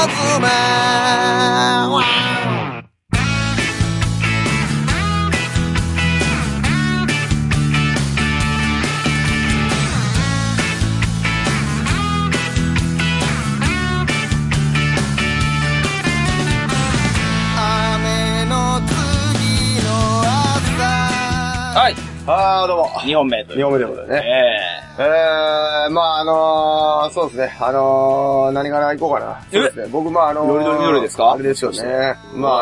妻。 はい。 どうも。 2本目という。 2本目ということでね。まあそうですね。何から行こうかな。そうですね。僕夜ですか？ あれですよね。ま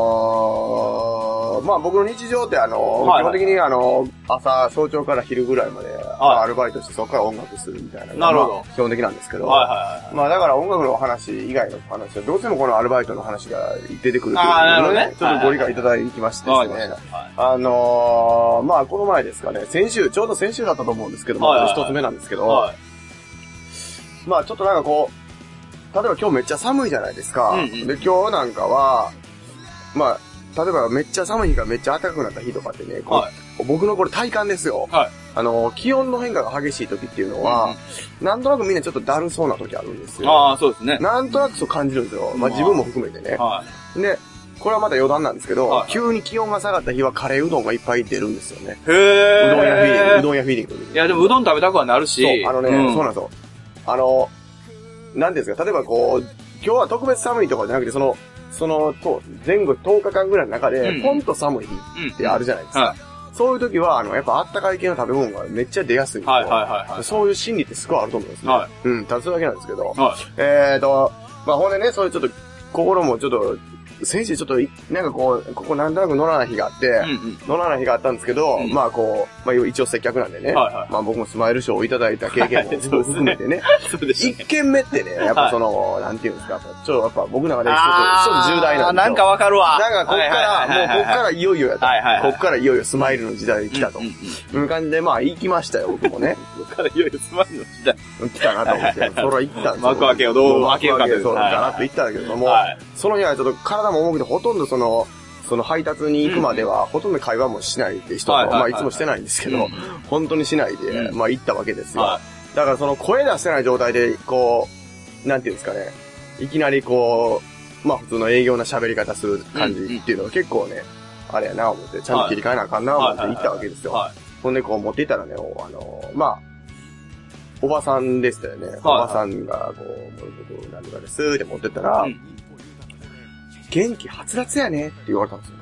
あ僕の日常って基本的に朝、早朝から昼ぐらいまで、アルバイトしてそこから音楽するみたいな。 なるほど。 基本的なんですけど。 はいはいはい。 まあだから音楽の話以外の話は、どうしてもこのアルバイトの話が出てくるというのでね、ちょっとご理解いただきましてですね。まあこの前ですかね、ちょうど先週だったと思うんですけど、一つ目なんですけど、まあちょっとなんかこう、例えば今日めっちゃ寒いじゃないですか。で、今日なんかは、まあ、例えばめっちゃ寒い日がめっちゃ暖かくなった日とかってね、僕のこれ体感ですよ。気温の変化が激しい時っていうのは、なんとなくみんなちょっとだるそうな時あるんですよ。 そうですね。 なんとなくそう感じるんですよ。まあ自分も含めてね。で、これはまた余談なんですけど、急に気温が下がった日はカレーうどんがいっぱい出るんですよね。うどん屋フィーリング。 いやでもうどん食べたくはなるし。 そうなんですよ。なんですか、例えばこう、今日は特別寒いとかじゃなくて、前後10日間ぐらいの中で、ポンと寒い日ってあるじゃないですか。そういう時は、やっぱあったかい系の食べ物がめっちゃ出やすいんですよ。そういう心理ってすごいあると思うんですね。ただそれだけなんですけど。まあほんでね、そういうちょっと、心もちょっと、先週ちょっと、なんかここなんとなく乗らない日があって、乗らない日があったんですけど、まあ一応接客なんでね、まあ僕もスマイル賞をいただいた経験も含めてね、一軒目ってね、やっぱなんていうんですか、やっぱ僕の中で一つ重大なんですよ。 なんかわかるわ。 なんかこっからいよいよやと。こっからいよいよスマイルの時代に来たと。いう感じで、まあ行きましたよ、僕もね。 こっからいよいよスマイルの時代。 来たなと思って、それは行ったんですよ。 幕開けをどう開けようかという。 そう、ガラッと行ったんだけども、その日はちょっと体も重くてほとんどその配達に行くまではほとんど会話もしないで人と、まあいつもしてないんですけど、本当にしないで、まあ行ったわけですよ。だからその声出してない状態で、こう、なんていうんですかね、いきなりこう、まあ普通の営業な喋り方する感じっていうのは結構ね、あれやな思って、ちゃんと切り替えなあかんな思って行ったわけですよ。ほんでこう持っていったらね、まあ、おばさんでしたよね。おばさんがこう、なんとかですって持ってったら、元気はつらつやねって言われたんですよ。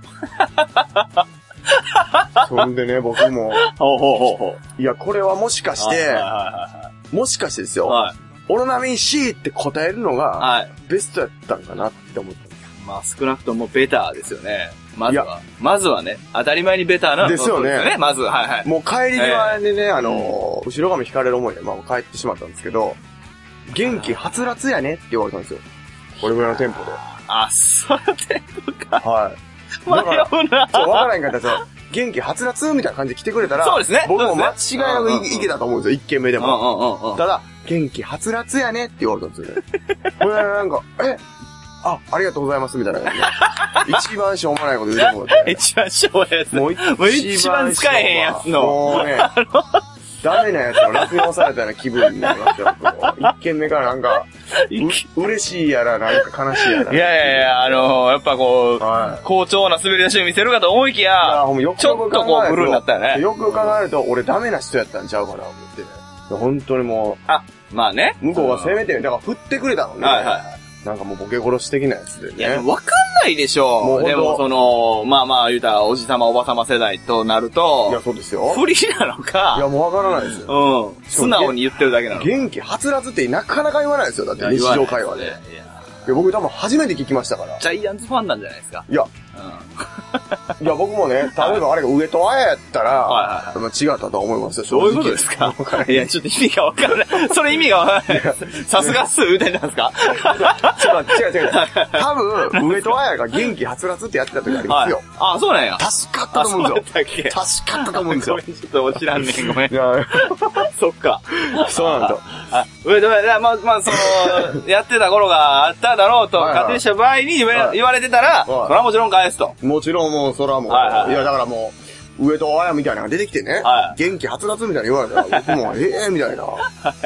そんでね、僕も、いや、これはもしかしてですよ、オロナミン C って答えるのが、ベストやったんかなって思ったんです。 まあ少なくともベターですよね。まずはね、当たり前にベターな。 ですよね。 まず、 もう帰り際でね、後ろ髪引かれる思いで、まあ帰ってしまったんですけど、元気はつらつやねって言われたんですよ。これぐらいのテンポで。 そういうテンポか。 はい。 迷うな。 そう、わからんかったら元気はつらつみたいな感じで来てくれたら、 そうですね。 僕も間違いなくいけたと思うんですよ、一軒目でも。ただ、元気はつらつやねって言われたんですよね。これなんか、ありがとうございますみたいな感じで。一番しょうもないこと言うと思って。 一番しょうもないやつ。もう一番使えへんやつの。 もうね、ダメなやつを落用されたような気分になりましたよ。一軒目からなんか、嬉しいやら、なんか悲しいやら。 いや、やっぱこう、好調な滑り出しを見せるかと思いきや、ちょっとこうブルーになったよね。 よく考えると、俺ダメな人やったんちゃうかな、思ってね。本当にもう。まあね。 向こうが攻めてる。だから振ってくれたのね。なんかもうボケ殺し的なやつでね。 いや、わかんないでしょ。でもまあ言うたら、おじさまおばさま世代となると、 いや、そうですよ。 不利なのか。 いや、もうわからないですよ。素直に言ってるだけなの。 元気はつらつってなかなか言わないですよ。だって日常会話で。僕多分初めて聞きましたから。 ジャイアンツファンなんじゃないですか。 いや、僕もね、例えばあれが上戸彩やったら、違ったと思いますよ。 どういうことですか？いや、ちょっと意味がわからない。それ意味がわからない。さすがっす、言うてんじゃないですか？ 違う。多分、上戸彩が元気はつらつってやってた時ありますよ。 そうなんや。 助かったと思うんですよ。助かったと思うんですよ。 ちょっと知らんねん、ごめん。そっか。 そうなんだ。 上戸彩、まあ、やってた頃があっただろうと仮定した場合に言われてたら、それはもちろん返すと。 もちろんもう、それはもう、いやだからもう、上戸彩みたいなのが出てきてね、元気はつらつみたいに言われたら、僕も、みたいな。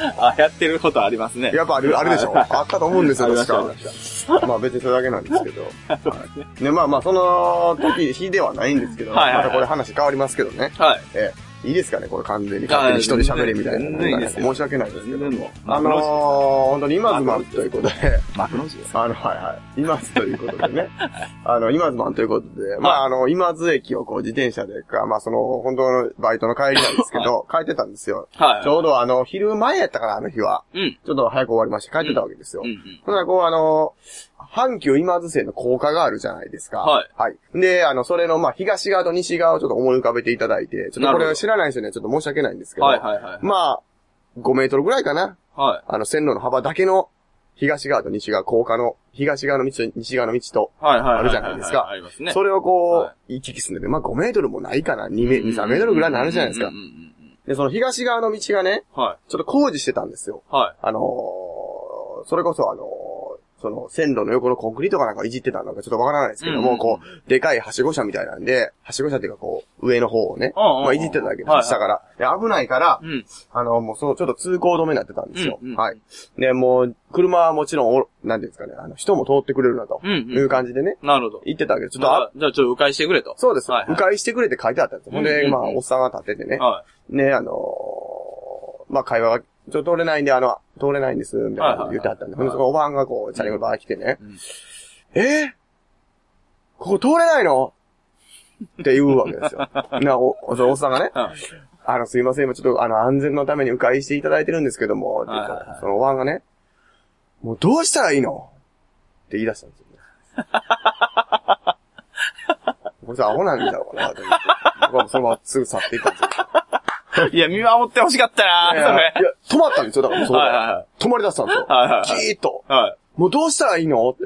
あ、やってることありますね。 やっぱあるでしょ。あったと思うんですよ、確か。まあ別にそれだけなんですけど。で、まあその日ではないんですけど、またこれ話変わりますけどね。 はい。 いいですかねこれ完全に勝手に一人喋れみたいな。申し訳ないですけども。本当に今ズマンということで。 幕の字です。 はいはい。今津ということでね。今ズマンということで、まあ今津駅をこう自転車でか、まあその本当のバイトの帰りなんですけど、帰ってたんですよ。はい。ちょうど昼前やったからあの日は。うん。ちょっと早く終わりまして帰ってたわけですよ。うん。ほんならこう阪急今津線の高架があるじゃないですか。はい。はい。で、それの、まあ、東側と西側をちょっと思い浮かべていただいて、ちょっとこれを知らない人にはちょっと申し訳ないんですけど、はいはいはい。まあ、5メートルぐらいかな。はい。線路の幅だけの東側と西側、高架の東側の道と西側の道と、はいはい。あるじゃないですか。ありますね。それをこう、行き来するんで、まあ5メートルもないかな。2、3メートルぐらいになるじゃないですか。で、その東側の道がね、はい。ちょっと工事してたんですよ。はい。それこそその線路の横のコンクリートかなんかいじってたのかちょっとわからないですけども、こう、でかいはしご車みたいなんで、はしご車っていうかこう、上の方をね、まあいじってただけです、下から。で、危ないから、もうちょっと通行止めになってたんですよ。はい。で、もう、車はもちろん、なんていうんですかね、人も通ってくれるなと、いう感じでね。なるほど。言ってたわけです。 じゃあちょっと迂回してくれと。 そうです。迂回してくれって書いてあったんですよ。ほんで、まあ、おっさんが立っててね。ね、まあ、会話が、ちょっと通れないんで、通れないんです、みたいなこと言ってあったんで。ほんで、そのおばはんがこう、チャリンコバー来てね。ここ通れないのって言うわけですよ。そのおっさんがね。すいません、ちょっと安全のために迂回していただいてるんですけども、って言ったら、そのおばはんがね、もうどうしたらいいのって言い出したんですよね。こいつアホなんだろうな、と思って。僕はそのまますぐ去っていったんですよ。 いや、見守ってほしかったなそれ。 いや、止まったんですよ、だからもうそこで。止まり出したんですよ。じーっと。もうどうしたらいいのって。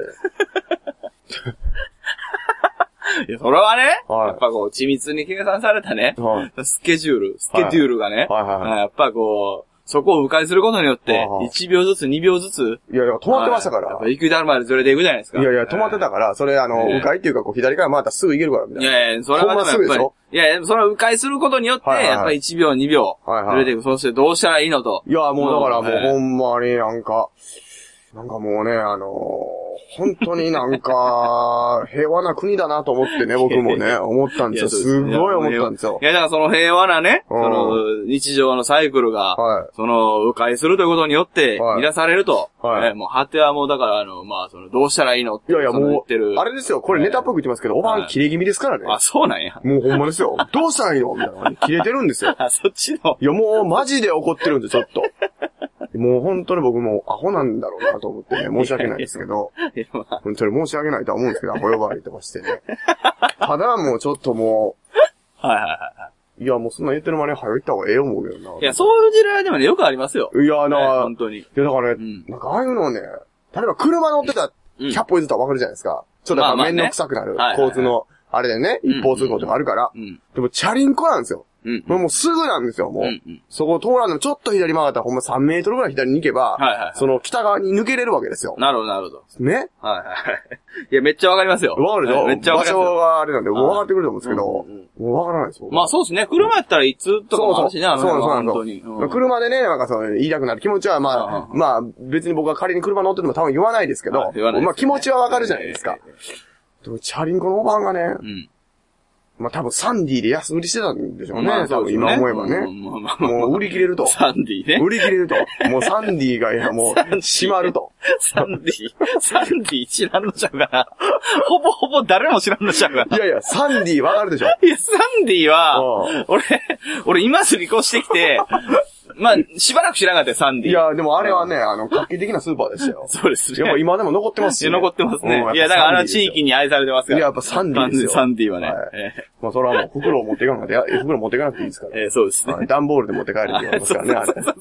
いや、それはね、やっぱこう、緻密に計算されたね、スケジュールがね、やっぱこう、そこを迂回することによって、1秒ずつ、2秒ずつ。 いやいや、止まってましたから。 やっぱ行くだるまでずれていくじゃないですか。 いやいや、止まってたから、それ迂回っていうか、こう、左から回ったらすぐ行けるから、みたいな。 いやいや、それはやっぱり。いやいや、それは迂回することによって、やっぱり1秒、2秒、ずれていく。そしてどうしたらいいのと。 いや、もうだからもうほんまになんかもうね、本当になんか、平和な国だなと思ってね、僕もね、思ったんですよ。すごい思ったんですよ。 いや、だからその平和なね、日常のサイクルが、迂回するということによって、乱されると。もう、果てはもうだから、まあ、どうしたらいいのって。 いやいや、もう、あれですよ、これネタっぽく言ってますけど、おばん切れ気味ですからね。 あ、そうなんや。 もうほんまですよ。どうしたらいいのみたいな。切れてるんですよ。 あ、そっちの。 いや、もうマジで怒ってるんで、ちょっと。もう本当に僕もアホなんだろうなと思ってね、申し訳ないですけど、本当に申し訳ないとは思うんですけど、アホ呼ばわりとかしてね。ただもうちょっともう、いやもうそんな言ってる間に早く行った方がええ思うけどな。 いや、そういう時代でもね、よくありますよ。 いや、 本当に。いや、だからね、なんかああいうのね、例えば車乗ってたら100歩譲ったらわかるじゃないですか。ちょっとめんどくさくなる。交通の、あれでね、一方通行とかあるから。でも、チャリンコなんですよ。もうすぐなんですよ、もう。そこ通らんでもちょっと左曲がったらほんま3メートルぐらい左に行けば、その北側に抜けれるわけですよ。 なるほど、なるほど。 ねいや、めっちゃわかりますよ。 わかるでしょめっちゃわかる。場所があれなんで、もうわかってくると思うんですけど、もうわからないですよ。 まあそうですね。車やったらいつとかもあるしね、そう本当に。車でね、なんか言いたくなる気持ちは、まあ、別に僕が仮に車乗ってても多分言わないですけど、まあ気持ちはわかるじゃないですか。でも、チャリンコのおばんがね、まあ多分サンディで安売りしてたんでしょうね。多分今思えばね。もう売り切れると。 サンディね。 売り切れると。もうサンディがもう閉まると。 サンディ知らんのちゃうかな。ほぼ誰も知らんのちゃうかな。 いやいや、サンディわかるでしょ。 いや、サンディは、俺今すぐ越してきて、まあ、しばらく知らなかったよ、サンディ。 いや、でもあれはね、画期的なスーパーでしたよ。 そうですね。 やっぱ今でも残ってますし、 ね。残ってますね。いや、だから地域に愛されてますから。 いや、やっぱサンディですよ。 サンディはね。 まあ、それはもう袋を持っていかなくて、袋持っていかなくていいですから。 そうですね。 段ボールで持って帰るって言われますからね、あれ。そう。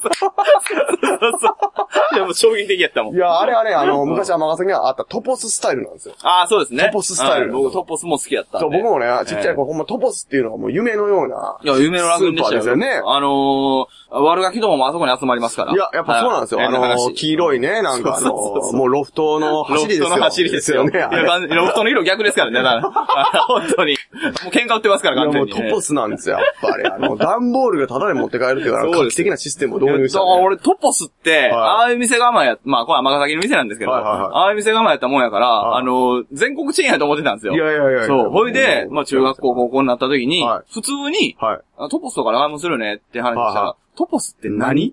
いや、もう衝撃的やったもん。 いや、あれはね、昔は尼崎にはあったトポススタイルなんですよ。 ああ、そうですね。 トポススタイル。 僕トポスも好きやったんで。 そう、僕もね、ちっちゃい子ほんまトポスっていうのがもう夢のような。 いや、夢のラグビーでしたよ。 スーパーですよね。 悪垣どももあそこに集まりますから。 いや、やっぱそうなんですよ。黄色いね、なんかもうロフトの走りですよ。 ロフトの走りですよね。ロフトの色逆ですからね、本当に。もう喧嘩売ってますから、完全に。 もうトポスなんですよ、やっぱり。段ボールがタダで持って帰るっていうから、画期的なシステムを導入した。 俺、トポスって、ああいう店構えまあ、これは尼崎の店なんですけど、ああいう店構えやったもんやから、全国チェーンやと思ってたんですよ。 いや。 そう。ほいで、まあ、中学校、高校になった時に、普通に、トポスとか長芋するねって話したら、トポスって何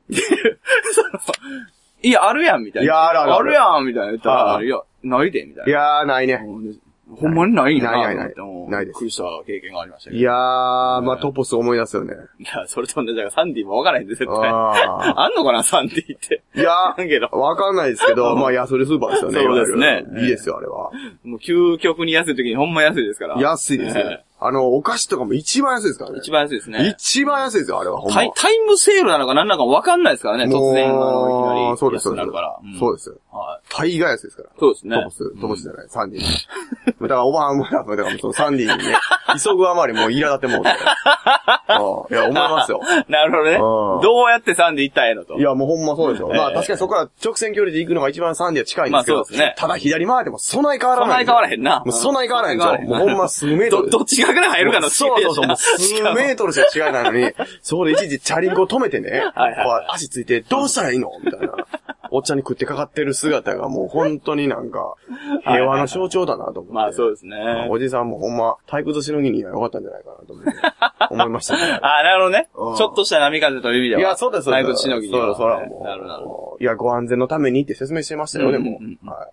いや、あるやん、みたいな。 いや、あるやん、みたいな言ったら、いや、ないで、みたいな。 いやー、ないね。 ほんまにないんやな。 ない。ないです。 びっくりした経験がありましたけど。 いやー、まあ、トポス思い出すよね。 いや、それとね、じゃあサンディもわからへんで、絶対。あんのかな、サンディって。 いやー、わかんないですけど、まあ、安売りスーパーですよね。 そうですね。 いいですよ、あれは。 もう、究極に安い時にほんま安いですから。 安いですよ。お菓子とかも一番安いですからね。 一番安いですね。 一番安いですよ、あれは。ほんま。 タイムセールなのか何なのか分かんないですからね、突然、いきなり。 そうです、 そうです。 そうです。大概安いですから。 そうですね。 トポスじゃない、サンディー。だから、おばあんも、だからそのサンディーにね、急ぐあまりもう苛立ってもうて。いや、思いますよ。 なるほどね。どうやってサンディー行ったらええのと。 いや、もうほんまそうですよ。まあ、確かにそこから直線距離で行くのが一番サンディーは近いんですけど。まあ、そうですね。ただ左回ってもそない変わらない。 そない変わらへんな。 もうそない変わらへんじゃん。もうほんま数メートル。 どっち側から入るかのそう、もう数メートルしか違いないのに、そこで一時チャリンコ止めてね、足ついて、どうしたらいいのみたいな。おっちゃんに食ってかかってる姿がもう本当になんか、平和の象徴だなと思って。 まあそうですね。 おじさんもほんま、体育寿司の日には良かったんじゃないかなと思いましたね。 なるほどね。ちょっとした波風という意味では。 いや、そうです、 体育寿司の日には。 そうだ、もう。なるほど。いや、ご安全のためにって説明してましたよね、もう。はい。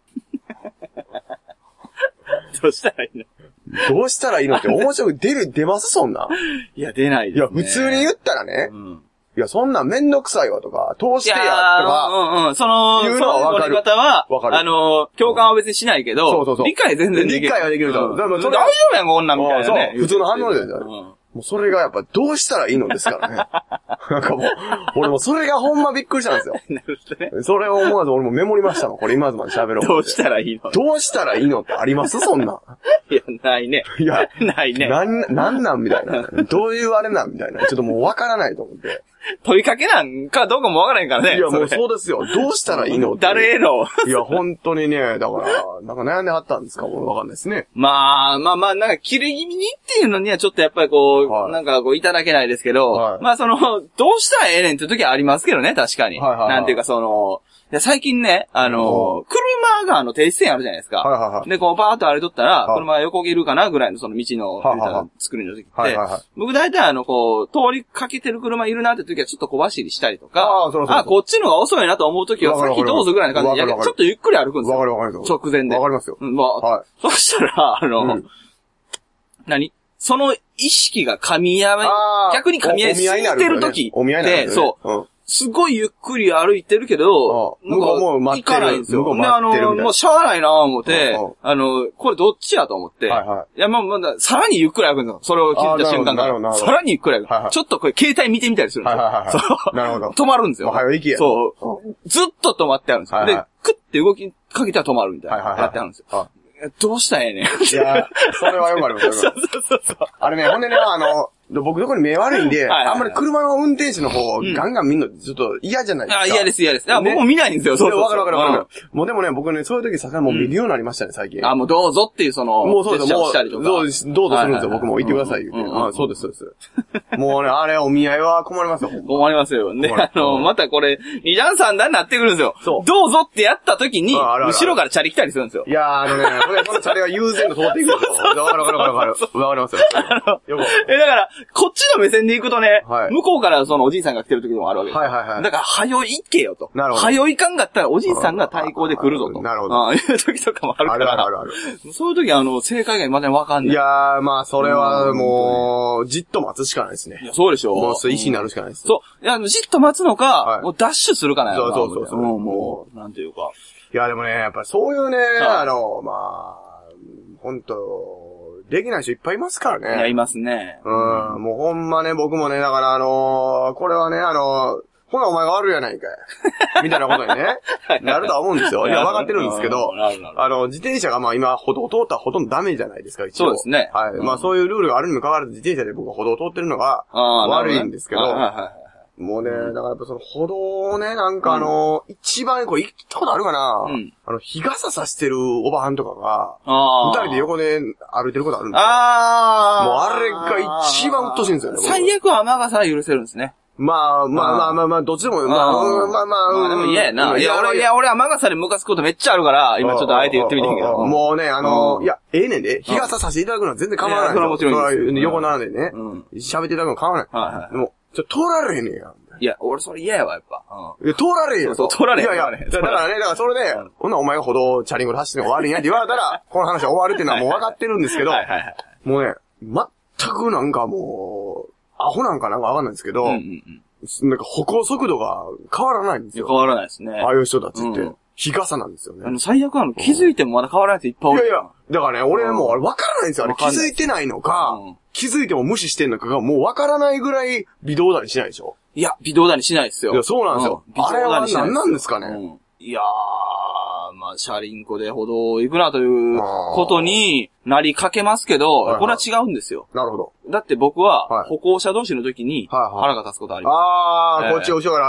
どうしたらいいのどうしたらいいのって面白く出ますそんな。 いや、出ないですね。 いや、普通に言ったらね。いや、そんなんめんどくさいわとか、通してやとか。 その乗り方は、共感は別にしないけど、理解全然できる。 理解はできると。 大丈夫やん、こんなんみたいなね。 普通の反応ですよ。もうそれがやっぱどうしたらいいのですからね。なんかもう、俺もそれがほんまびっくりしたんですよ。 なるほどね。 それを思わず俺もメモりましたもん。これ今ずまで喋ろう。 どうしたらいいのどうしたらいいのってありますそんな。 いや、ないね。 いや、 ないね。 なんなんみたいな。どういうあれなんみたいな。ちょっともうわからないと思って。 問いかけなんかどうかもわからへんからね。 いや、もうそうですよ。どうしたらいいの誰へのいや、本当にね、だから、なんか悩んではったんですかもうわかんないですね。 まあ、なんか、切れ気味にっていうのにはちょっとやっぱりこう、なんかこう、いただけないですけど、まあどうしたらええねんって時はありますけどね、確かに。なんていうかいや、最近ね、車が停止線あるじゃないですか。で、こう、パーッと歩いとったら、車が横切るかなぐらいのその道の、作りの時って、僕大体こう、通りかけてる車いるなって時はちょっと小走りしたりとか、こっちのが遅いなと思う時は先どうぞぐらいの感じで、ちょっとゆっくり歩くんですよ。直前で。 わかりますよ。 そしたら、その意識が逆に噛み合いすぎてる時って、そう。すごいゆっくり歩いてるけど、 向こうも待ってる。 行かないんですよ。 向こう待ってるみたいな。 もうしゃあないなぁ思って、これどっちやと思って、いや、まあ、さらにゆっくり歩くんですよ。それを気づいた瞬間から。さらにゆっくり歩く。ちょっとこれ携帯見てみたりするんですよ。なるほど。止まるんですよ。そう。ずっと止まってあるんですよ。で、クッて動きかけたら止まるみたいな。やってあるんですよ。どうしたんやねん。いや、それはよくありますよ。そう。あれね、ほんでね、僕どこに目悪いんで、あんまり車の運転手の方、ガンガン見るのちょっと嫌じゃないですか。 嫌です。僕も見ないんですよ、そう。 わかる。もうでもね、僕ね、そういう時さ、もう見るようになりましたね、最近。 もうどうぞっていうもうそうです、もう、どうぞするんですよ、僕も言ってください、言うて。そうです。もうね、あれ、お見合いは困りますよ。 困りますよ。で、またこれ、2段3段になってくるんですよ。どうぞってやった時に、後ろからチャリ来たりするんですよ。 いやこのチャリは優先度通っていくんですよ。わかりますよ。だから、 こっちの目線で行くとね、向こうからそのおじいさんが来てる時もあるわけですよ。だから、早いけよと。早いかんかったらおじいさんが対抗で来るぞと。 なるほど。 いう時とかもあるから。ある。そういう時正解が未だにわかんない。 いやまあ、それはもう、じっと待つしかないですね。 いや、そうでしょ。 もう、意思になるしかないです。 そう。いや、じっと待つのか、もうダッシュするかな。 そう。 もう、なんていうか。 いや、でもね、やっぱそういうね、ほんと、できない人いっぱいいますからね。 いや、いますね。 もうほんまね、僕もね、だからこれはね、ほなお前が悪いやないかい。みたいなことにね、なるとは思うんですよ。いや、分かってるんですけど、自転車が今、歩道を通ったらほとんどダメじゃないですか、一応。 そうですね。 はい。そういうルールがあるにもかかわらず、自転車で僕は歩道を通ってるのが悪いんですけど、 もうね、だからやっぱその歩道をね、なんか一番これ行ったことあるかな、日傘さしてるおばはんとかが、二人で横で歩いてることあるんですよ。もうあれが一番鬱陶しいんですよね。 最悪は雨傘は許せるんですね。 まあ、どっちでも、まあ、 でも嫌やな。いや、俺雨傘でムカつくことめっちゃあるから、今ちょっとあえて言ってみてんけど。 もうね、いや、ええねんで、日傘させていただくのは全然構わない。 それはもちろんいいです。 横並んでね、喋っていただくの構わない。でも、通られへんねんや。 いや、俺それ嫌やわ、やっぱ。 通られへんよ。 そう、通られへん。 いや、だからね、だからそれで、ほんなお前が歩道チャリンコで走ってんの終わりんやって言われたら、この話は終わるっていうのはもう分かってるんですけど、もうね、全くなんかもう、アホなんかなんかわかんないんですけど、なんか歩行速度が変わらないんですよ。 変わらないですね。 ああいう人たちって。日傘なんですよね。 最悪気づいてもまだ変わらない人いっぱいおる。 いや、だからね、俺もう分からないんですよ。気づいてないのか、気づいても無視してんのかがもう分からないぐらい微動だにしないでしょ。 いや、微動だにしないですよ。 いや、そうなんですよ。あれは何なんですかね。 いやー、まあ、シャリンコで歩道を行くなということになりかけますけど、これは違うんですよ。 なるほど。 だって僕は、歩行者同士の時に腹が立つことあります。 こっち後ろから、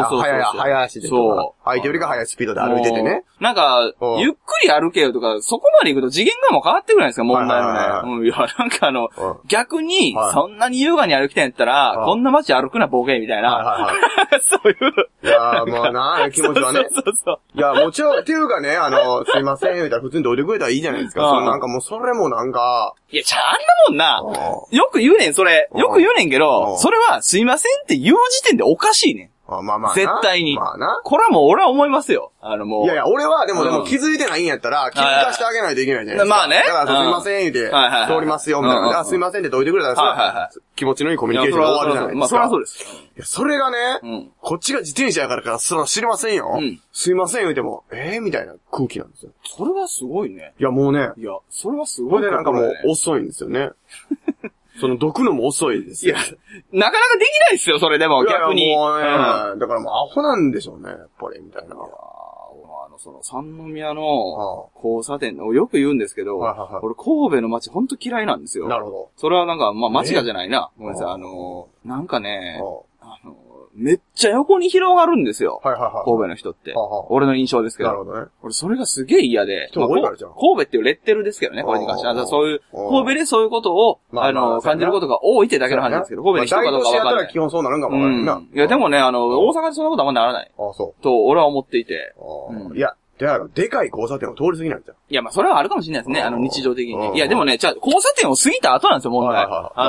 早足でとか、相手よりが速いスピードで歩いててね。 なんか、ゆっくり歩けよとか、そこまで行くと次元がもう変わってくるじゃないですか、問題のね。いや、なんか逆に、そんなに優雅に歩きたいんやったら、こんな街歩くな、ボケ、みたいな。そういう。 いやもうな、気持ちはね。いや、もちろん、っていうかね、すいません、言うたら普通にどいてくれたらいいじゃないですか。なんかもうそれもなんか、 いや、あんなもんな、よく言うねん、それ。よく言うねんけど、それはすいませんって言う時点でおかしいねん。絶対に。これはもう俺は思いますよ。もう。 いやいや、俺はでも気づいてないんやったら、気づかしてあげないといけないじゃないですか。 まあね。 だからすいません言うて、通りますよ、みたいな。すいませんってどいてくれたら気持ちのいいコミュニケーションが終わるじゃないですか。 まあそれはそうです。 いや、それがね、こっちが自転車やからそれは知りませんよ。すいません言うても、みたいな空気なんですよ。 それはすごいね。 いや、もうね。 いや、それはすごい。 これでなんかもう遅いんですよね。どくのも遅いですよ。 いや、なかなかできないですよ、それでも、逆に。 いやもうね、だからもうアホなんでしょうね、やっぱり、みたいな。 三宮の交差点、よく言うんですけど、俺神戸の街ほんと嫌いなんですよ。 なるほど。 それはなんか、まあ街がじゃないな。ごめんなさい、なんかね、めっちゃ横に広がるんですよ。神戸の人って。俺の印象ですけど。 なるほどね。 俺それがすげえ嫌で。神戸っていうレッテルですけどね、これに関しては。そういう、神戸でそういうことを、感じることが多いってだけの話ですけど、神戸に人かどうかわかんない。 基本そうなるんかもわからないな。 いや、でもね、大阪でそんなことはあんまならない。と、俺は思っていて。 いや、でかい交差点を通り過ぎないんじゃん。 いや、まあ、それはあるかもしれないですね。日常的に。いや、でもね、交差点を過ぎた後なんですよ、問題。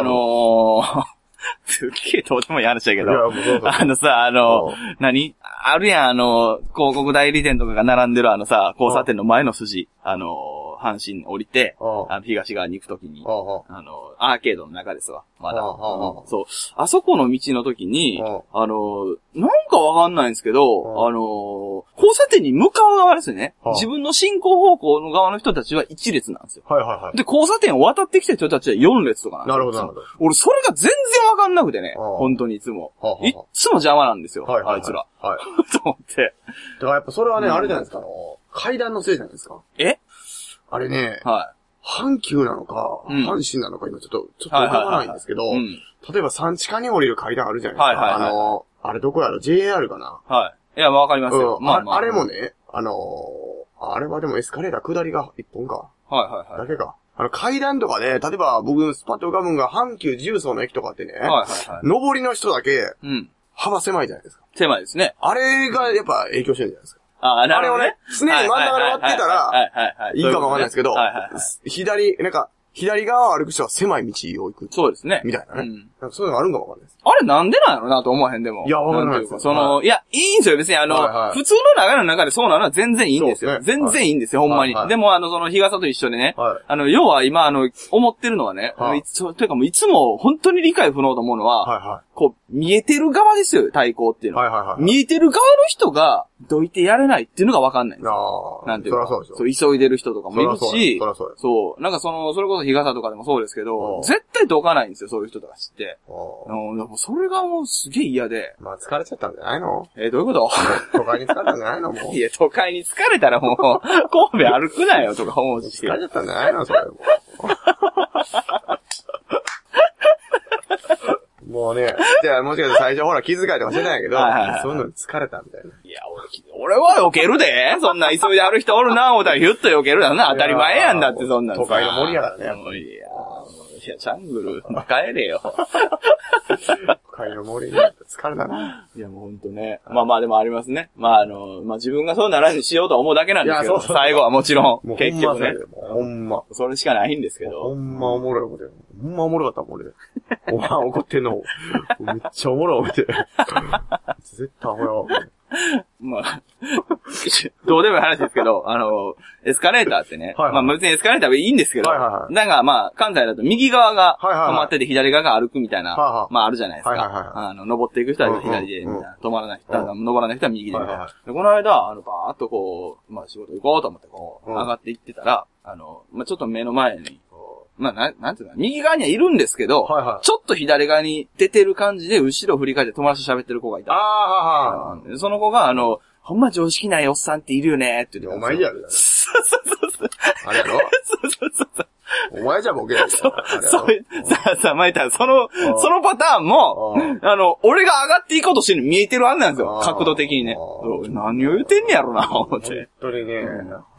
すっげえどうでもいい話だけど。何あるやん、広告代理店とかが並んでる交差点の前の筋。阪神降りて、東側に行くときに、アーケードの中ですわ。まだ。そう。あそこの道の時に、なんかわかんないんですけど、交差点に向かう側ですね。自分の進行方向の側の人たちは1列なんですよ。で、交差点を渡ってきた人たちは4列とかなんですよ。 なるほど、なるほど。 俺、それが全然わかんなくてね。本当にいつも。いつも邪魔なんですよ。あいつら。と思って。 だからやっぱそれはね、あれじゃないですか。階段のせいじゃないですか。あれね、阪急なのか、阪神なのか今ちょっとわからないんですけど、例えば産地下に降りる階段あるじゃないですか。あれどこやろ ?JR かな。 いや、わかりますよ。 あれもね、あれはでもエスカレーター下りが1本か。だけか。階段とかで、例えば僕スパッと浮かぶんが阪急重曹の駅とかってね、上りの人だけ、幅狭いじゃないですか。 狭いですね。 あれがやっぱ影響してるんじゃないですか。 あれをね、 常に真ん中で割ってたら、いいかもわかんないですけど、左側を歩く人は狭い道を行く。 そうですね。 みたいなね。そういうのがあるんかもわかんないです。 あれなんでなんやろなと思わへんでも。 いや、わかんないです。 いや、いいんですよ、別に普通の流れの中でそうなのは全然いいんですよ。全然いいんですよ、ほんまに。でも日傘と一緒でね、要は今思ってるのはね、というかもういつも本当に理解不能と思うのは、見えてる側ですよ、対向っていうのは。見えてる側の人が、どいてやれないっていうのがわかんないんですよ。なんていうか。そう、急いでる人とかもいるし、そう、なんかそれこそ日傘とかでもそうですけど、絶対どかないんですよ、そういう人とか知って。それがもうすげえ嫌で。 まあ疲れちゃったんじゃないの？ どういうこと？ 都会に疲れたんじゃないの？もう。 いや、都会に疲れたらもう、神戸歩くなよとか思うし。 疲れちゃったんじゃないの？それも。ももうね、じゃあもしかしたら最初ほら気遣いとかしてたんやけど、そういうのに疲れたみたいな。 いや、俺は避けるで。そんな急いで歩る人おるな、思ったらヒュッと避けるだな。当たり前やんだって、そんなん。 都会の森やからね。 いや、ジャングル、帰れよ。 都会の森になって疲れたな。 いや、もうほんとね。まあでもありますね。自分がそうならずにしようと思うだけなんですけど、最後はもちろん、結局ね。 ほんま。 それしかないんですけど。 ほんまおもろい思て。ほんまおもろかったもん、俺。お前怒ってんの。めっちゃおもろい思て。絶対アホやわ。 まあ、どうでもいい話ですけど、エスカレーターってね、まあ別にエスカレーターはいいんですけど、なんかまあ、関西だと右側が止まってて左側が歩くみたいな、まああるじゃないですか。登っていく人は左で、止まらない人は、登らない人は右で。この間、バーっとこう、まあ仕事行こうと思ってこう、上がって行ってたら、まあちょっと目の前に、まあ、なんていうの、右側にはいるんですけど、ちょっと左側に出てる感じで、後ろ振り返って友達と喋ってる子がいた。その子が、ほんま常識ないおっさんっているよね、って言って。 お前じゃん。そう。あれやろそう。お前じゃボケだよ。 さあ、前言ったそのパターンも、俺が上がっていこうとしてるの見えてるあんなんですよ。角度的にね。何を言ってんねやろな、思って。 本当にね。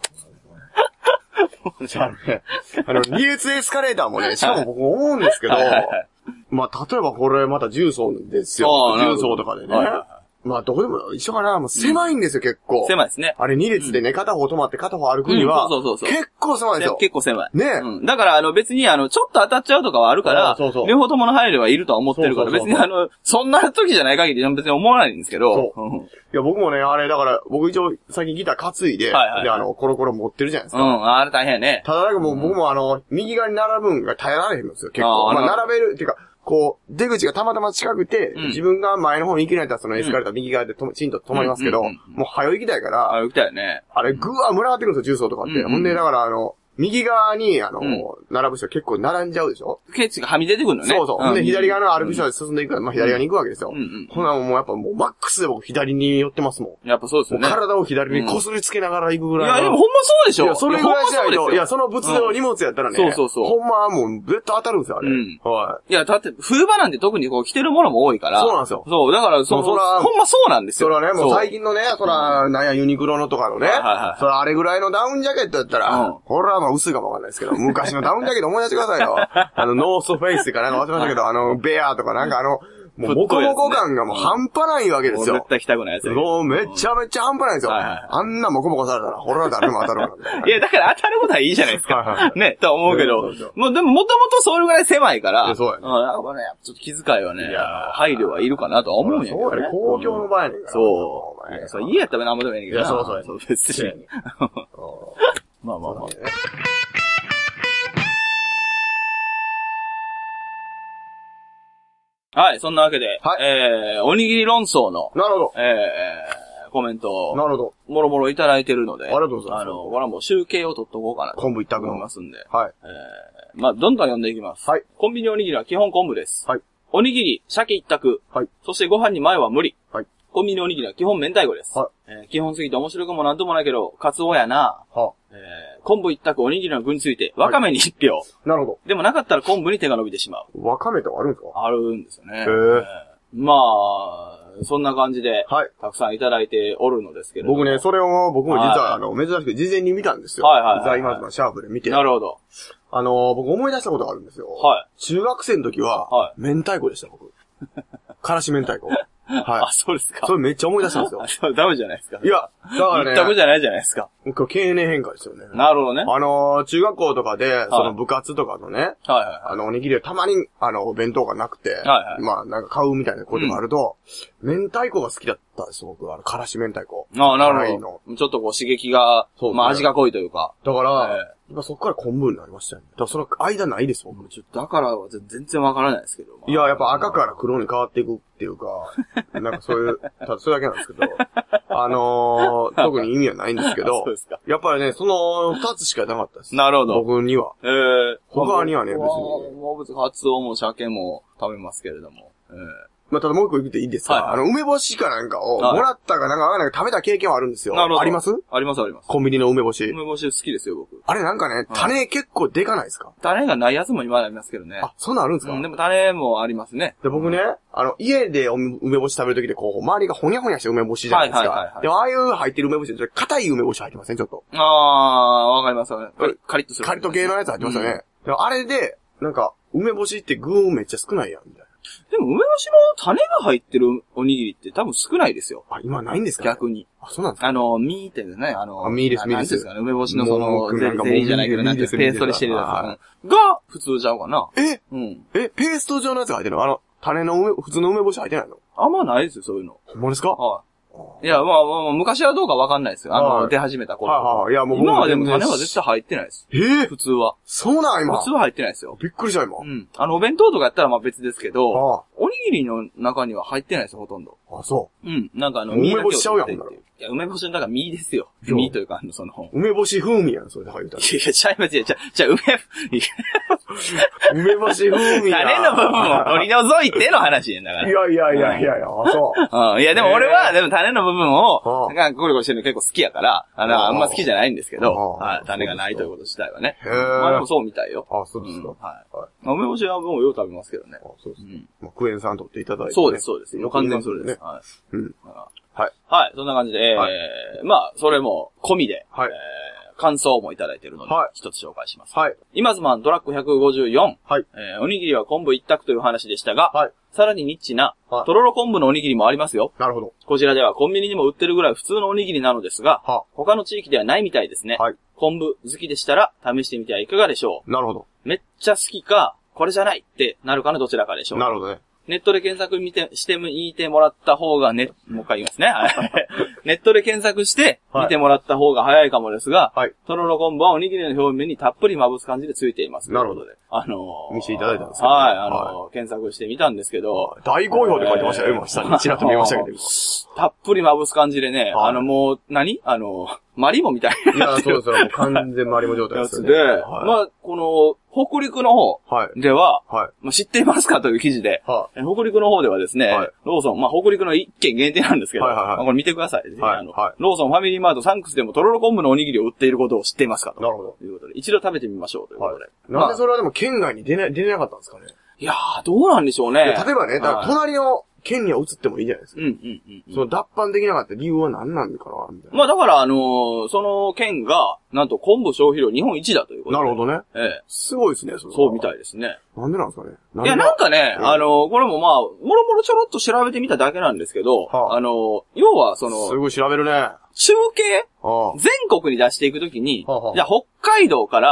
技術エスカレーターもね、しかも僕思うんですけど、まあ、例えばこれまた重曹ですよ。重曹とかでね。まあ、どこでも一緒かな。もう狭いんですよ、結構。 狭いですね。 あれ2列でね、片方止まって片方歩くには、結構狭いですよ。 結構狭い。 ね。 だから、別に、ちょっと当たっちゃうとかはあるから、両方ともの配慮はいるとは思ってるから、別にそんな時じゃない限り別に思わないんですけど。 いや、僕もね、あれ、だから、僕一応、最近ギター担いで、で、コロコロ持ってるじゃないですか。 あれ大変ね。 ただ、僕も右側に並ぶんが耐えられへんんですよ、結構。まあ、並べる、っていうか、こう、出口がたまたま近くて、自分が前の方に行けないとそのエスカレーター右側でチンと止まりますけど、もう早行きたいから、 早行きたいよね。 あれ、ぐわー群がってくるんですよ、重曹とかって。ほんで、だから右側に、並ぶ人結構並んじゃうでしょ？ ケツがはみ出てくるのね。 そうそう。ほんで、左側の歩く人で進んでいくから、まあ、左側に行くわけですよ。ほな、もうやっぱもうマックスで僕左に寄ってますもん。 やっぱそうですよね。 体を左にこすりつけながら行くぐらい。 いや、でもほんまそうでしょ？ いや、それぐらいじゃないと、いや、その物量荷物やったらね、ほんまもう絶対当たるんですよ、あれ。はい。 いや、だって、冬場なんて特にこう着てるものも多いから。 そうなんですよ。 そう、だから、ほんまそうなんですよ。 それはね、もう最近のね、なんやユニクロのとかのね、あれぐらいのダウンジャケットやったら、これはまあ薄いかもわかんないですけど、昔のダウンジャケット思い出してくださいよ。ノースフェイスかなんか忘れましたけど、ベアとかなんかもうモコモコ感がもう半端ないわけですよ。 絶対着たくないやつ。 もうめちゃめちゃ半端ないですよ。あんなモコモコされたら、ほら誰でも当たるから。 いや、だから当たることはいいじゃないですか。ね、と思うけど。もうでももともとそれぐらい狭いから。 そうやね。 なんかね、ちょっと気遣いはね、配慮はいるかなとは思うんやけど。 そうやね。公共の場合やねんから。 そう。家やったらなんもでもいいけど。 いや、そう。 別に。まあ。はい、そんなわけで、おにぎり論争の、 なるほど。 コメントを、 なるほど。 もろもろいただいてるので、 ありがとうございます。 これはもう集計を取っとこうかなと。 昆布一択思いますんで。 はい。 まあ、どんどん読んでいきます。 はい。 コンビニおにぎりは基本昆布です。 はい。 おにぎり、鮭一択。 はい。 そしてご飯に前は無理。 はい。 コンビニおにぎりは基本明太子です。 はい。 基本すぎて面白くもなんともないけど、カツオやな。 は昆布一択おにぎりの具について、わかめに一票。 なるほど。 でもなかったら昆布に手が伸びてしまう。 わかめとかあるんですか？ あるんですよね。まあ、そんな感じで、 はい。 たくさんいただいておるのですけれども。 僕ね、それを僕も実は珍しく事前に見たんですよ。ザイマズのシャープで見て。 なるほど。 僕思い出したことがあるんですよ。 はい。 中学生の時は、明太子でした、僕。からし明太子。はい。 あ、そうですか。 それめっちゃ思い出したんですよ。 それダメじゃないですか。 いや、だからね。 一択じゃないじゃないですか。 これ経年変化ですよね。 なるほどね。 中学校とかで、その部活とかのね、おにぎりでたまに、弁当がなくて、まあ、なんか買うみたいなことがあると、明太子が好きだったんです、僕。からし明太子。 ああ、なるほど。ちょっとこう刺激が、まあ味が濃いというか。 だから、そっから昆布になりましたよね。だからその間ないですもん。 だからは全然わからないですけど。 いや、やっぱ赤から黒に変わっていくっていうか、なんかそういう、それだけなんですけど、特に意味はないんですけど、やっぱりね、その二つしかなかったです。 なるほど。 僕には。他にはね、別に。 もう別にカツオも鮭も食べますけれども。 まあ、ただもう一個言っていいですか？はいはい、梅干しかなんかを、もらったかなんかわからないけど食べた経験はあるんですよ。 なるほど。 あります？ ありますあります。 コンビニの梅干し。 梅干し好きですよ、僕。 あれなんかね、種結構でかないですか？ 種がないやつも今ありますけどね。 あ、そんなんあるんですか？ でも種もありますね。 で、僕ね、家で梅干し食べるときでこう、周りがほにゃほにゃした梅干しじゃないですか。はいはいはい、はい。でも、ああいう入ってる梅干しで、硬い梅干し入ってません？ちょっと。 わかりますよね。カリッとする。 カリッと系のやつ入ってますよね。でもあれで、なんか、梅干しって具めっちゃ少ないやん、みたいな。 でも、梅干しの種が入ってるおにぎりって多分少ないですよ。 あ、今ないんですか、ね、 逆に。 あ、そうなんですか？ ミーってね、 ミーです、ミーです。 なんですかね、梅干しのゼリーじゃないけど、なんてペーストにしてるやつ。が、普通ちゃうかな。 うん。ペースト状のやつが入ってるの？種の普通の梅干し入ってないの？ あんまないですよ、そういうの。 ほんまですか？ はい。いや、まあ、昔はどうかわかんないですよ。出始めた頃。はい。いや、もう今はでも種は絶対入ってないです。普通は。 そうなん今。 普通は入ってないですよ。 びっくりした今。 お弁当とかやったらまあ別ですけど、おにぎりの中には入ってないですよ、ほとんど。 あ、そう。 なんか梅干しちゃうやん、ほんなら。 いや、梅干しの中身ですよ。身というか、 梅干し風味やん、それで入ったら。 いや、ちゃいますよ。 梅干し風味や。 種の部分を取り除いての話やんだから。 いや、そう。 いや、でも俺は、でも種の部分を、なんかゴリゴリしてるの結構好きやから、あんま好きじゃないんですけど、種がないということ自体はね。まあでもそうみたいよ。 あ、そうですか。 はい。梅干しはもうよう食べますけどね。 あ、そうですね。クエン酸取っていただいて。 そうです。完全にそれです。はい。はい。はい。そんな感じで、まあ、それも込みで、感想もいただいているので、一つ紹介します。はい。今ズマンドラッグ154。はい。おにぎりは昆布一択という話でしたが、さらにニッチな、とろろ昆布のおにぎりもありますよ。 なるほど。 こちらではコンビニにも売ってるぐらい普通のおにぎりなのですが、他の地域ではないみたいですね。はい。昆布好きでしたら試してみてはいかがでしょう。 なるほど。 めっちゃ好きか、これじゃないってなるかのどちらかでしょう。 なるほどね。 ネットで検索してみてもらった方がもう一回言いますね。ネットで検索して見てもらった方が早いかもですが、とろろ昆布はおにぎりの表面にたっぷりまぶす感じでついています。 なるほど。見せていただいたんですか？ はい、検索してみたんですけど。 大好評って書いてましたよ、今下に。ちらっと見ましたけど。 たっぷりまぶす感じでね、もう、マリモみたいな。 いや、そうですよ。もう完全マリモ状態ですよね。 やつで、まあ、この、北陸の方では、まあ、知っていますかという記事で、北陸の方ではですね、ローソン、まあ、北陸の一軒限定なんですけど、これ見てください。ローソン、ファミリーマート、サンクスでもとろろ昆布のおにぎりを売っていることを知っていますかと。 なるほど。 いうことで、一度食べてみましょうということで。 なんでそれはでも県外に出なかったんですかね？ いやー、どうなんでしょうね。 例えばね、隣の県には移ってもいいじゃないですか。その脱藩できなかった理由は何なんかなみたいな。 まあだからその県が、なんと昆布消費量日本一だということで。 なるほどね。すごいですね、 そうみたいですね。 なんでなんですかね。 いや、なんかね、これもまあ、もろもろちょろっと調べてみただけなんですけど、要はすごい調べるね。 中継全国に出していくときに、じゃあ北海道から、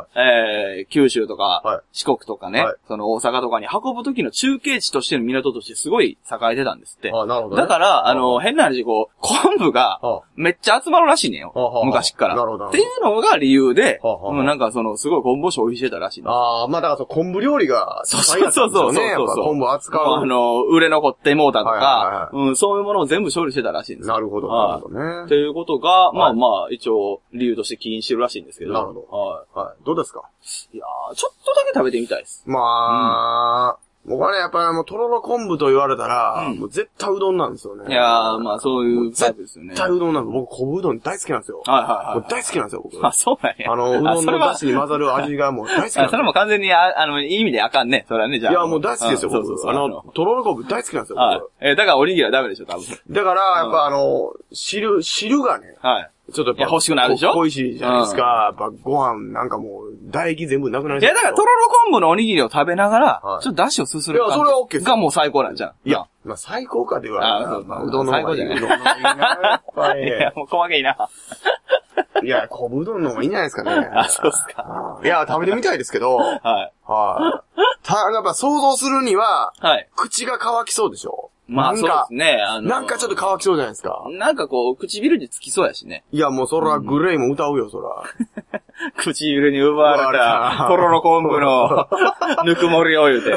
九州とか、四国とかね、大阪とかに運ぶときの中継地としての港としてすごい栄えてたんですって。だから、変な話、昆布がめっちゃ集まるらしいねんよ。昔から。っていうのが理由で、なんかすごい昆布を消費してたらしいんです。 まあだから昆布料理が、 そう。 昆布扱う。 売れ残ってもうたとか、そういうものを全部処理してたらしいんです。 なるほどね。 ということが、まあまあ、一応、理由として起因してるらしいんですけど。 なるほど。はい。どうですか？ いやー、ちょっとだけ食べてみたいです。 まあ、僕はね、やっぱりとろろ昆布と言われたら、もう絶対うどんなんですよね。 いやー、まあそういうタイプですよね。 絶対うどんなんです。僕、昆布うどん大好きなんですよ。大好きなんですよ、僕。 あ、そうなんや。 うどんの出汁に混ざる味がもう大好きなんですよ。 それも完全に、いい意味であかんね。それはね、じゃあ。 いや、もう大好きですよ、僕。とろろ昆布大好きなんですよ、 だからおにぎりはダメでしょ、多分。 だから、やっぱ汁がね、ちょっとやっぱ欲しくなるでしょ？ 恋しいじゃないですか。やっぱご飯なんかもう、唾液全部なくなる。 いや、だからとろろ昆布のおにぎりを食べながら、ちょっと出汁をすする感じ。 いや、それは OK です。 がもう最高なんじゃん。 いや、まあ最高かで言われたら、うどんの方がいい。うどんの方がいいな、やっぱり。 いや、もう細けいな。 いや、昆布うどんの方がいいんじゃないですかね。 あ、そうっすか。 いや、食べてみたいですけど、やっぱ想像するには、口が乾きそうでしょ。 まあそうですね。 なんかちょっと乾きそうじゃないですか。 なんか唇につきそうやしね。 いや、もうそら、グレイも歌うよ、そら。 唇に奪われた、とろろ昆布の、ぬくもりを言うて。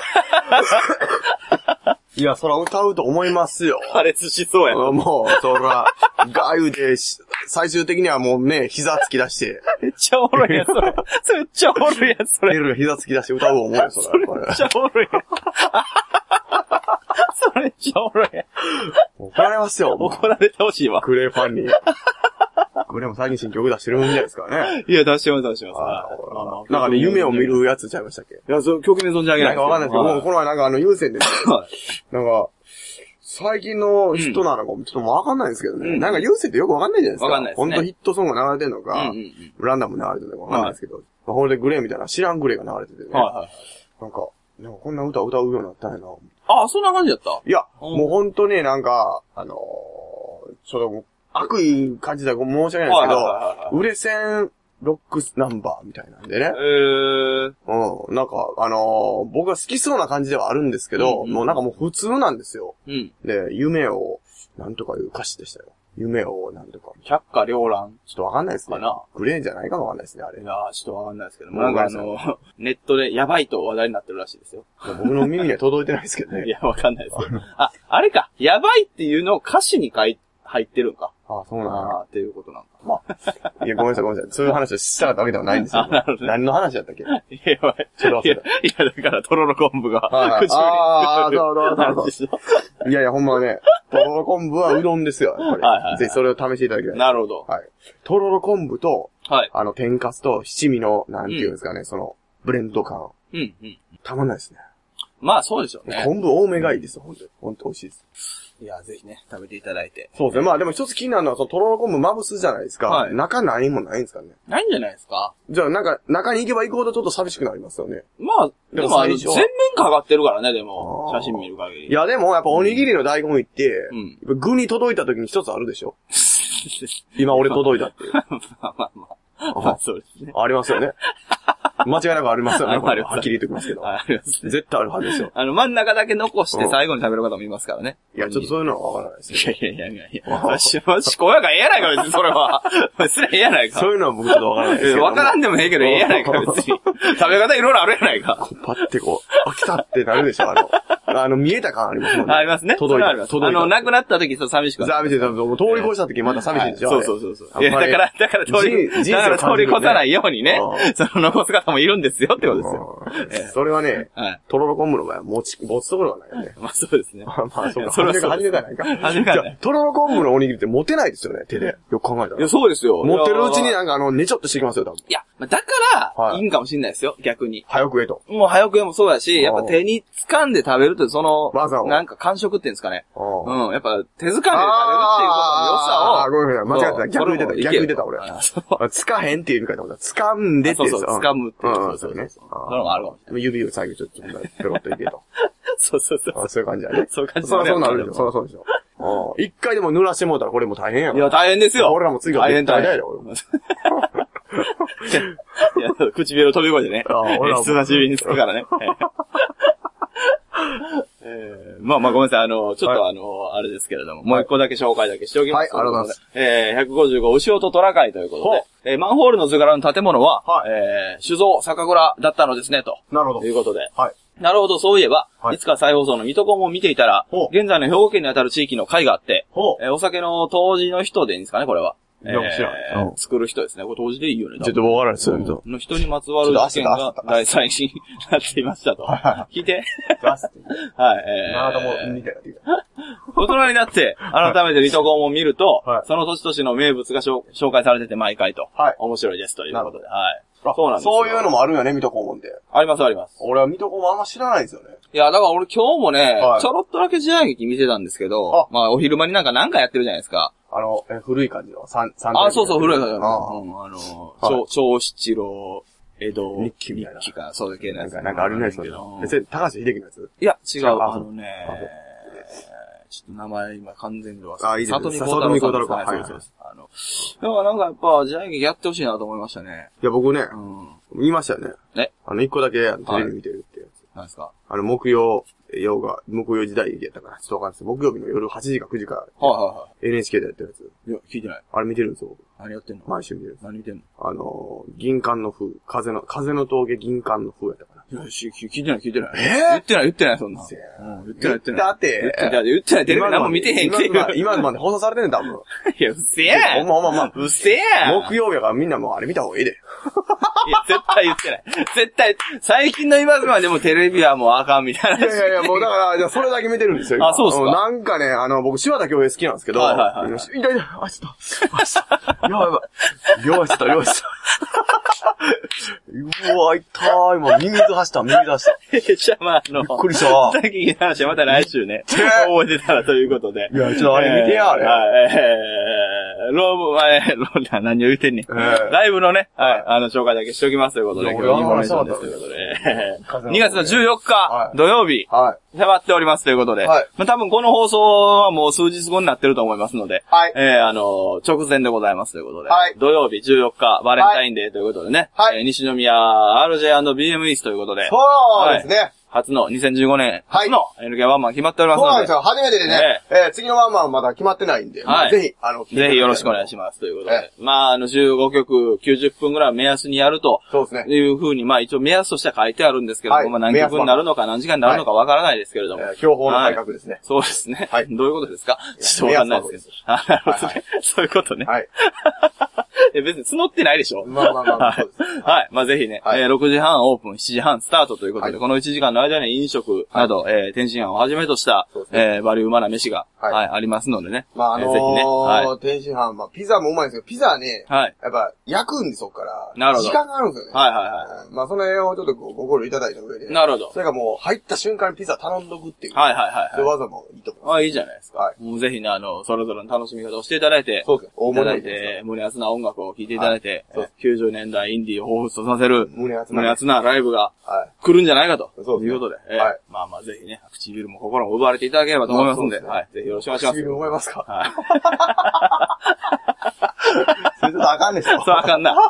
いや、そら歌うと思いますよ。 破裂しそうや。 もう、そら、ガユで、最終的にはもうね、膝突き出して。 めっちゃおもろいやつ、それ。めっちゃおもろいやつ、それ。 ヘルが膝突き出して歌う思うよ、そら。 めっちゃおもろいやつ。 めっちゃおもろい。 怒られますよ。 怒られてほしいわ。 グレーファンに。グレーも最近新曲出してるんじゃないですかね。 いや、出してます。 なんかね、夢を見るやつちゃいましたっけ？いや、曲名存じ上げない。 なんかわかんないですけど、もうこの前なんか有線で、なんか、最近の人なのかちょっとわかんないんですけどね。なんか有線ってよくわかんないじゃないですか。 わかんないですね。 ほんとヒットソングが流れてんのか、ランダム流れてるのかわかんないですけど、ほんでグレーみたいな知らんグレーが流れててね。なんかこんな歌歌うようになったんやな。 あ、そんな感じだった？ いや、もうほんとね、なんか、ちょっと悪意感じたら申し訳ないですけど、売れ線ロックナンバーみたいなんでね。なんか、僕が好きそうな感じではあるんですけど、もうなんかもう普通なんですよ。で、夢を、なんとかいう歌詞でしたよ。夢を、なんとか。 百花繚乱。 ちょっとわかんないですね。グレーじゃないかもわかんないですね、あれ。 いやー、ちょっとわかんないですけど。なんかネットでやばいと話題になってるらしいですよ。 僕の耳には届いてないですけどね。 いや、わかんないですけど。あれか。やばいっていうのを歌詞に入ってるんか。 あ、そうなんだ。 っていうことなんだ。 まあ。いや、ごめんなさい。そういう話をしたかったわけではないんですよ。何の話だったっけ？いや、だから、とろろ昆布が、口に。いや、ほんまね、とろろ昆布はうどんですよ、やっぱり。ぜひそれを試していただきたい。 なるほど。 はい。とろろ昆布と、天かすと七味の、なんていうんですかね、ブレンド感。たまんないですね。 まあ、そうでしょうね。 昆布多めがいいですよ、ほんと美味しいです。 いや、ぜひね、食べていただいて。 そうですね。まあでも一つ気になるのは、とろろ昆布まぶすじゃないですか。中何もないんですかね。 ないんじゃないですか。 じゃあなんか、中に行けば行くほどちょっと寂しくなりますよね。 まあ、でも全面かかってるからね、でも。写真見る限り。 いやでも、やっぱおにぎりの醍醐味って、具に届いた時に一つあるでしょ。今俺届いたっていう。 まあ、そうですね。 ありますよね。間違いなくありますよね。はっきり言っておきますけど。 ありますね。 絶対あるはずですよ。 真ん中だけ残して最後に食べる方もいますからね。 いや、ちょっとそういうのはわからないですよ。いや。私、こやからええやないか、別にそれは。それええやないか。 そういうのは僕ちょっとわからないですけど。 わからんでもええけどええやないか、別に。食べ方いろいろあるやないか。 パッて来たってなるでしょ、見えた感ありますもんね。 ありますね。 届いた。 亡くなった時、寂しくなる。 寂しい。通り越した時また寂しいでしょ。 そう。いや、だから通り越さないようにね、残す方もいるんですよってことですよ。 それはね、とろろ昆布の場合は持つところがないよね。 まあそうですね。 まあそうか。初めがないか。 初めがない。 とろろ昆布のおにぎりって持てないですよね、手で。よく考えたら。 いや、そうですよ。 持ってるうちになんかねちょっとしてきますよ、多分。 いや、だから、いいんかもしれないですよ、逆に。 早く食えと。 もう早く食えもそうだし、やっぱ手に掴んで食べると、なんか感触っていうんですかね。やっぱ手掴んで食べるっていうことの良さを。 ごめんなさい、間違ってた。逆言ってた、俺。つかへんって言うかと思った。掴んでって言う。 そう、掴むっていう。そうね。それもあるかもしれない。 指を最後ちょっとペロッといけと。 そう。 そういう感じだね。 そういう感じだね。そうなるでしょ。そうでしょ。一回でも濡らしてもうたらこれも大変やん。 いや、大変ですよ。 俺らも次は絶対だよ、俺も。 いや、唇飛び越えてね。普通な指につくからね。まあごめんなさい。ちょっとあれですけれども、もう一個だけ紹介だけしておきます。 はい、ありがとうございます。 155牛音虎会ということで、マンホールの図柄の建物は、酒造酒蔵だったのですね、と。 なるほど。 ということで。 はい。 なるほど、そういえば、いつか再放送の水戸黄門を見ていたら、現在の兵庫県にあたる地域の会があって、お酒の杜氏の人でいいんですかね、これは。作る人ですね。これ当時でいいよね。 ちょっとわからないですよ。 の人にまつわる事件が大祭になっていましたと。聞いて。はい。大人になって、改めて水戸黄門を見ると、その年々の名物が紹介されてて毎回と。面白いですということで。はい。そうなんです。 そういうのもあるよね、水戸黄門って。 あります。 俺は水戸黄門あんま知らないですよね。 いや、だから俺今日もね、ちょろっとだけ時代劇見てたんですけど、まあお昼間になんかやってるじゃないですか。 古い感じの、 そう、古い感じの。長七郎、江戸、 日記みたいな。 日記か、そういう系のやつ。 なんかあるね、それ。別に高橋秀樹のやつ？ いや、違う。ちょっと名前今完全に忘れて。 いいですね。 里見光太郎か。 はい。だからなんかやっぱ時代劇やってほしいなと思いましたね。 いや、僕ね、言いましたよね。一個だけテレビ見てるってやつ。 何ですか？ 木曜時代劇やったから、ちょっとわかんないです。木曜日の夜8時か9時か。NHK でやってるやつ。 いや、聞いてない。 あれ見てるんですよ、僕。 何やってんの？ 毎週見てるんです。 何見てんの？ 銀冠の風の峠銀冠の風やったかな。 いや、聞いてない。言ってない、そんな。言ってない。 だって、 言ってない、テレビ何も見てへんけど。 今まで放送されてんねん、多分。 いや、うっせやん。 ほんま。 うっせやん。 木曜日やからみんなもうあれ見た方がいいで。 いや、絶対言ってない。絶対、最近の今でもテレビはもうあかんみたいな。 いや、もうだから、それだけ見てるんですよ。 あ、そうっすか。 なんかね、僕、柴田恭平好きなんですけど。 はい。 痛い。やばい。よいしょ。うわ、痛い。もう、耳水走った。 じゃあ、まあ、 びっくりした。 さっきの話はまた来週ね。覚えてたらということで。 いや、ちょっとあれ見てや、あれ。 何を言ってんねん。ライブのね、紹介だけしておきますということで、今日インフォメーションですということで。2月の14日、土曜日、迫っておりますということで、多分この放送はもう数日後になってると思いますので、直前でございますということで、土曜日14日、バレンタインデーということでね、西宮 RJ&BM イースということで、 そうですね。 初の2015年、初の NK ワンマン決まっておりますので。 そうなんですよ。初めてでね、次のワンマンまだ決まってないんで、ぜひ、 ぜひよろしくお願いしますということで。15曲90分ぐらい目安にやると、 そうですね。 いう風に、一応目安としては書いてあるんですけども、何曲になるのか何時間になるのかわからないですけれども。 標本の改革ですね。 そうですね。どういうことですかちょっとわかんないですけど。なるほどね。そういうことね。別に募ってないでしょ。 まあ、そうです。 はい。ぜひね、6時半オープン、7時半スタートということで、この1時間の間に飲食など、天津飯をはじめとした、バリうまな飯が、ありますのでね。 ぜひね。天津飯、ピザもうまいんですけど、ピザはね、やっぱ焼くんでそっから、 なるほど。 時間があるんですよね。その辺をちょっとご考慮いただいた上で。 なるほど。 それがもう入った瞬間にピザ頼んどくっていう。そういう技もいいと思います。 いいじゃないですか。もうぜひね、それぞれの楽しみ方をしていただいて、いただいて、胸熱な音楽を聴いていただいて、90年代インディーを彷彿とさせる、胸熱なライブが来るんじゃないかと。いうことで、ぜひね、唇も心も奪われていただければと思いますので、ぜひよろしくお願いします。 唇奪いますか？それちょっとあかんでしょ。 そうあかんな。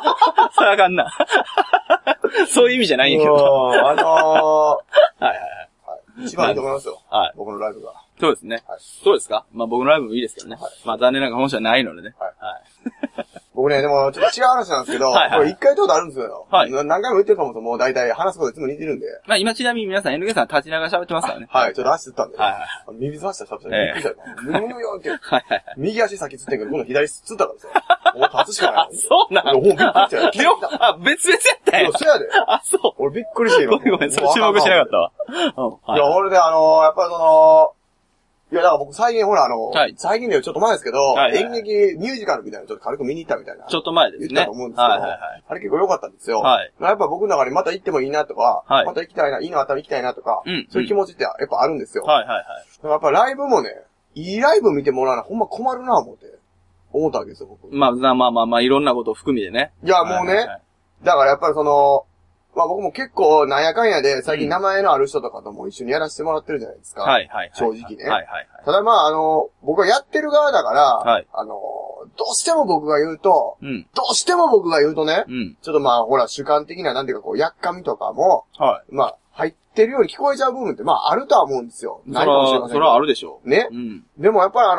そういう意味じゃないんやけど。 一番いいと思いますよ。僕のライブが。 そうですね。そうですか？僕のライブもいいですけどね。残念ながら本社ないのでね。 僕ね、でも、ちょっと違う話なんですけど、これ一回言ったことあるんですよ。何回も言ってると思うと、もう大体話すこといつも似てるんで。 今ちなみに皆さん NK さん立ちながら喋ってますからね。ちょっと足つったんで。耳つましたらびっくりした。むよって。右足先つってんけど、今度左つったからさ。もう立つしかない。 そうなの？ もうびっくりしたよ。 別々やったんや。 そうやで。 そう。 俺びっくりしてる。 ごめん、それ注目しなかったわ。 いや、俺でやっぱりいや、だから僕最近最近でちょっと前ですけど、演劇ミュージカルみたいなのちょっと軽く見に行ったみたいな。 ちょっと前ですね。 言ったと思うんですけど、あれ結構良かったんですよ。やっぱ僕の中でまた行ってもいいなとか、また行きたいな、いいのあったら行きたいなとか、そういう気持ちってやっぱあるんですよ。やっぱライブもね、いいライブ見てもらうのはほんま困るな思ったわけですよ、僕。 いろんなことを含みでね。 いや、もうね、だからやっぱり僕も結構なんやかんやで最近名前のある人とかとも一緒にやらせてもらってるじゃないですか。正直ね。ただ僕はやってる側だから、どうしても僕が言うとね、ちょっとほら主観的ななんていうかやっかみとかも、入ってるように聞こえちゃう部分ってあるとは思うんですよ。 ないかもしれませんけど。それはあるでしょう。 ね。でもやっぱり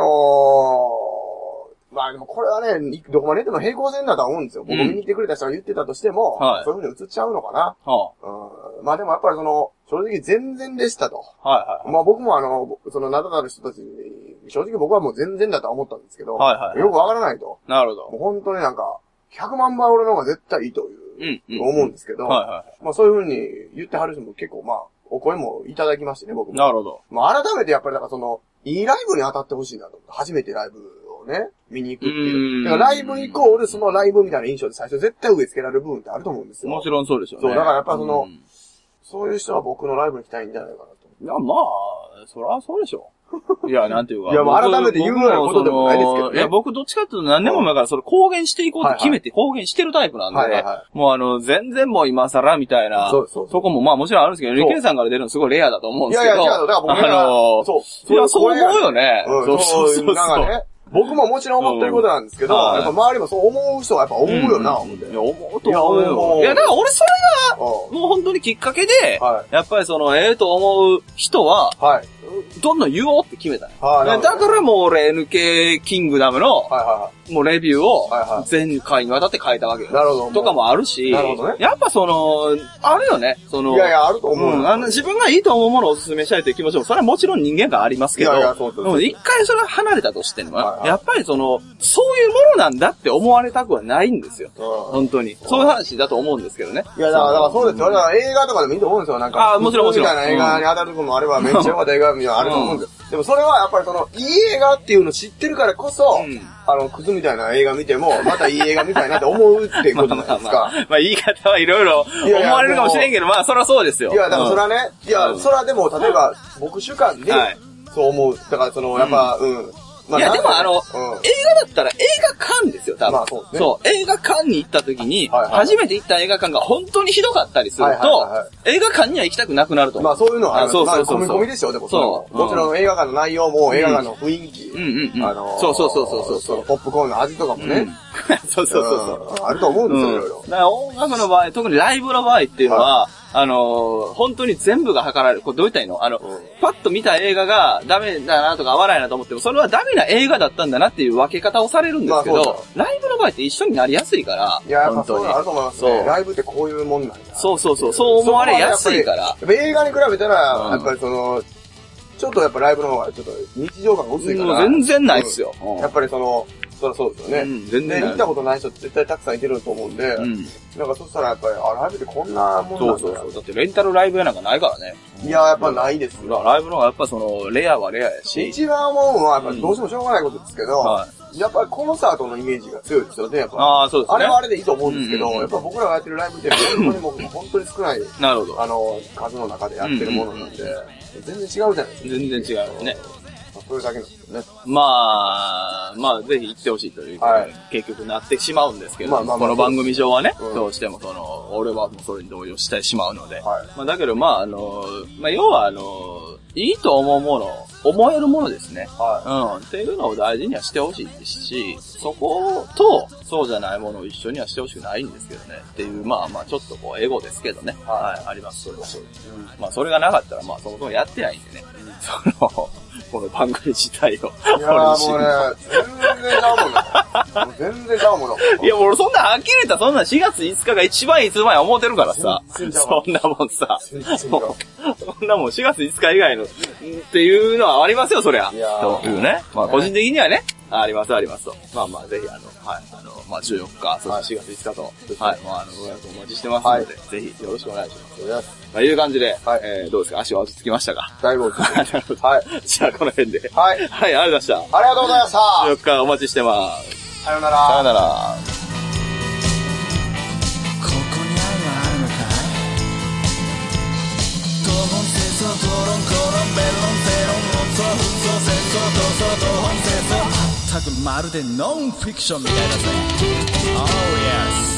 でもこれはね、どこまででも平行線だとは思うんですよ。僕見に来てくれた人が言ってたとしても、そういう風に映っちゃうのかな。でもやっぱり正直全然でしたと。僕も名だたる人たちに、正直僕はもう全然だとは思ったんですけど、よくわからないと。 なるほど。 もう本当に100万倍俺の方が絶対いいという、思うんですけど、そういう風に言ってはる人も結構お声もいただきましてね、僕も。 なるほど。 改めてやっぱりいいライブに当たってほしいなと思って、初めてライブをね、見に行くっていう。だからライブイコールそのライブみたいな印象で最初絶対植え付けられる部分ってあると思うんですよ。 もちろんそうですよね。 そう、だからやっぱそういう人は僕のライブに来たいんじゃないかなと。 いや、そりゃそうでしょ。いや、なんていうか。 いや、改めて言うようなことでもないですけどね。 いや、僕どっちかっていうと何年も前から公言していこうって決めて公言してるタイプなんで、もう全然もう今更みたいな、そこももちろんあるんですけど、リケンさんから出るのすごいレアだと思うんですけど。いや、 違う、だから僕が、 いや、そう思うよね。そう。 なんかね。僕ももちろん思ってることなんですけど、やっぱ周りもそう思う人はやっぱ思うよな、思って。 いや、思うと思うよ。いや、だから俺それが、もう本当にきっかけで、やっぱりと思う人は、 どんどん言おうって決めたの。だからもう俺 NK キングダムの、もうレビューを全回にわたって書いたわけよ。 なるほど。 とかもあるし、やっぱあるよね。 いやいや、あると思う。 自分がいいと思うものをお勧めしたいという気持ちも、それはもちろん人間がありますけど、一回それは離れたとしても、やっぱりそういうものなんだって思われたくはないんですよ。本当に。そういう話だと思うんですけどね。 いや、だからそうですよ。だから映画とかでもいいと思うんですよ。なんか、 もちろんもちろん。 みたいな映画に当たる部分もあれば、めっちゃ良かった映画みたいなのあると思うんですよ。でもそれはやっぱりいい映画っていうのを知ってるからこそ、クズみたいな映画見ても、またいい映画見たいなって思うっていうことじゃないですか。 まあ言い方はいろいろ思われるかもしれんけど、まあそらそうですよ。 いや、だからそれはね、いや、それはでも、例えば、僕主観で、そう思う。だからやっぱ、 いや、でも映画だったら映画館ですよ、多分。そう、映画館に行った時に、初めて行った映画館が本当にひどかったりすると、映画館には行きたくなくなると思う。 まあそういうのは、 そう、 込み込みですよ、でももちろん映画館の内容も、映画館の雰囲気、 そう、 ポップコーンの味とかもね。 そう。 あると思うんですよ、いろいろ。 だから音楽の場合、特にライブの場合っていうのは、本当に全部が測られる。これどう言ったらいいの？パッと見た映画がダメだなとか合わないなと思っても、それはダメな映画だったんだなっていう分け方をされるんですけど、ライブの場合って一緒になりやすいから、 いや、やっぱそういうのあると思いますね。ライブってこういうもんなんだ。 そう思われやすいから。 映画に比べたら、やっぱりちょっとやっぱライブの方がちょっと日常感が薄いから。 全然ないっすよ。 やっぱりそうですよね。全然。行ったことない人って絶対たくさんいてると思うんで、なんかそしたらやっぱり、ライブってこんなもんなんだ。 そう。だってレンタルライブやなんかないからね。 いや、やっぱないです。 ライブの方がやっぱレアはレアやし。 一番思うのは、やっぱどうしてもしょうがないことですけど、やっぱりコンサートのイメージが強いですよね、やっぱ。 そうですね。 あれはあれでいいと思うんですけど、やっぱ僕らがやってるライブって本当に少ない、 なるほど。数の中でやってるものなんで、全然違うじゃないですか。 全然違うよね。 それだけなんですよね。 まあ、ぜひ行ってほしいということで、結局なってしまうんですけど、この番組上はね、どうしても俺はもうそれに同意をしてしまうので、だけど要はいいと思うもの、思えるものですね。っていうのを大事にはしてほしいですし、そことそうじゃないものを一緒にはしてほしくないんですけどね。っていう、ちょっとエゴですけどね。あります、それは。それがなかったら、そもそもやってないんでね。この番組自体を。 いやもうね、全然ちゃうもんな。全然ちゃうもんな。 いや、俺そんなはっきり言ったらそんな4月5日が一番いつまや思ってるからさ。そんなもんさ。そんなもん4月5日以外のっていうのはありますよ、そりゃ。というね。個人的にはね。ありますと。ぜひ14日、そして4月5日と、ご予約お待ちしてますので、ぜひよろしくお願いします。いう感じで、どうですか？足は落ち着きましたか？ だいぶ落ち着きました。はい。 じゃあ、この辺で。 はい。 ありがとうございました。 ありがとうございました。 14日お待ちしてます。 さよなら。 さよなら。 ここにあるのかい？東本清掃討論コロンベロンセロン音符装戦争闘争東本清掃まるでノンフィクションみたいだぜ。Oh yes